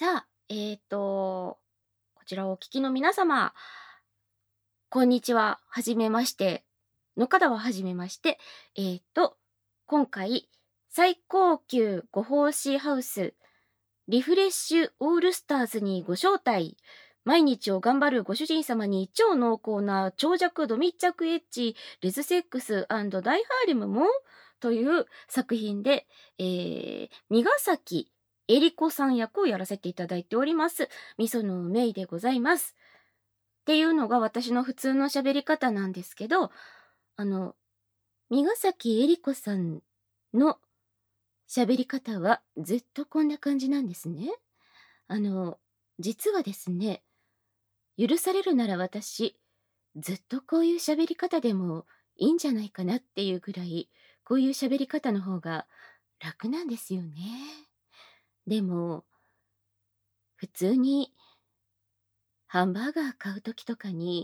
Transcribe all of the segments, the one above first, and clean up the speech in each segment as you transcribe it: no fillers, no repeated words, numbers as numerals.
さあ、こちらをお聞きの皆様、こんにちは、はじめまして。の方ははじめまして。今回、最高級ご奉仕ハウス、リフレッシュオールスターズにご招待。毎日を頑張るご主人様に超濃厚な長尺ド密着エッジ、レズセックス大ハーレムもという作品で、三ヶ崎えり子さん役をやらせていただいております。みそのめいでございます。っていうのが私の普通の喋り方なんですけど、あの、三ヶ崎えり子さんの喋り方はずっとこんな感じなんですね。あの、実はですね、許されるなら私、ずっとこういう喋り方でもいいんじゃないかなっていうぐらい、こういう喋り方の方が楽なんですよね。でも、普通にハンバーガー買う時とかに、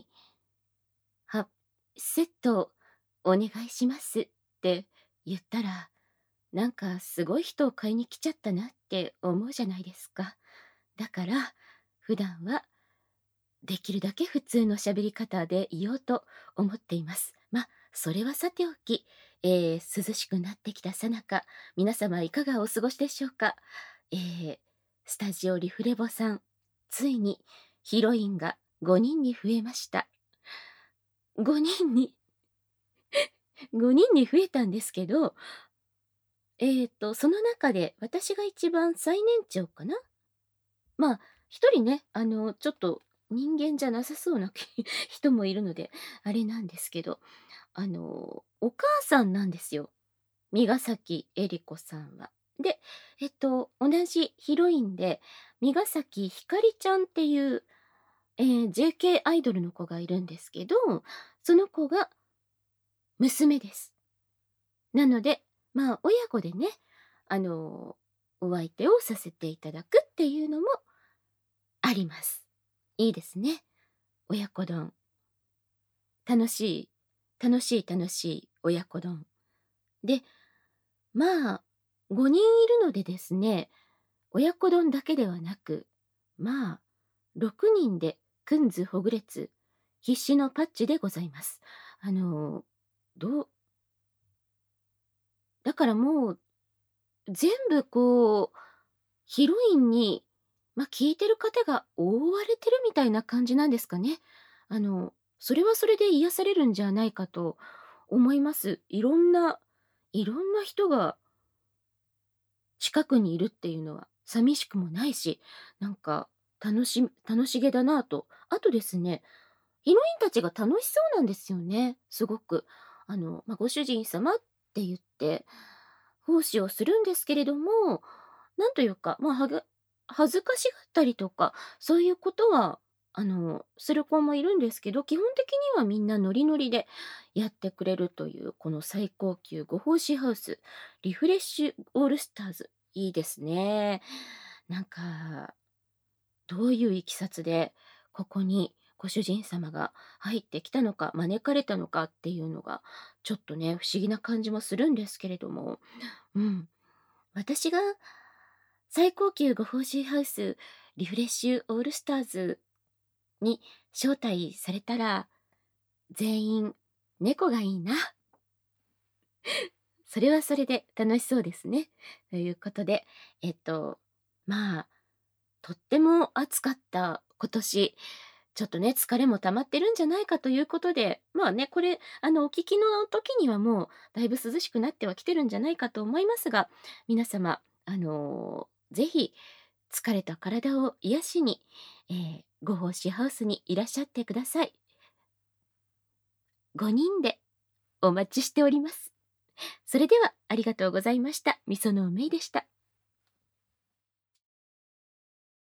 セットお願いしますって言ったら、なんかすごい人を買いに来ちゃったなって思うじゃないですか。だから、普段はできるだけ普通の喋り方でいようと思っています。それはさておき、涼しくなってきたさなか、皆様いかがお過ごしでしょうか。スタジオリフレボさん、ついにヒロインが5人に増えました。5人に5人に増えたんですけど、その中で私が一番最年長かな。一人ね、ちょっと人間じゃなさそうな人もいるので、あれなんですけど、お母さんなんですよ。三ヶ崎えり子さんは。で、同じヒロインで、三ヶ崎ひかりちゃんっていう、JK アイドルの子がいるんですけど、その子が娘です。なので、親子でね、あの、お相手をさせていただくっていうのもあります。いいですね。親子丼。楽しい、楽しい親子丼。で、まあ、5人いるのでですね、親子丼だけではなく、6人でくんずほぐれつ、必死のパッチでございます。あの、どう、だからもう、全部こう、ヒロインに、聞いてる方が覆われてるみたいな感じなんですかね。それはそれで癒されるんじゃないかと思います。いろんな人が近くにいるっていうのは寂しくもないし、なんか楽しげだなと。あとですね、ヒロインたちが楽しそうなんですよね、すごく。ご主人様って言って奉仕をするんですけれども、なんというか、恥ずかしがったりとか、そういうことは、する子もいるんですけど、基本的にはみんなノリノリでやってくれるという、この最高級ご奉仕ハウス、リフレッシュオールスターズ、いいですね。なんか、どういういきさつで、ここにご主人様が入ってきたのか、招かれたのかっていうのが、ちょっとね、不思議な感じもするんですけれども、うん。私が最高級ご奉仕ハウスリフレッシュオールスターズに招待されたら、全員猫がいいな。それはそれで楽しそうですね。ということで、えっと、まあ、とっても暑かった今年、ちょっとね、疲れも溜まってるんじゃないかということで、これ、お聞きの時にはもうだいぶ涼しくなってはきてるんじゃないかと思いますが、皆様、ぜひ疲れた体を癒しに、ご奉仕ハウスにいらっしゃってください。5人でお待ちしております。それではありがとうございました。みそのめいでした。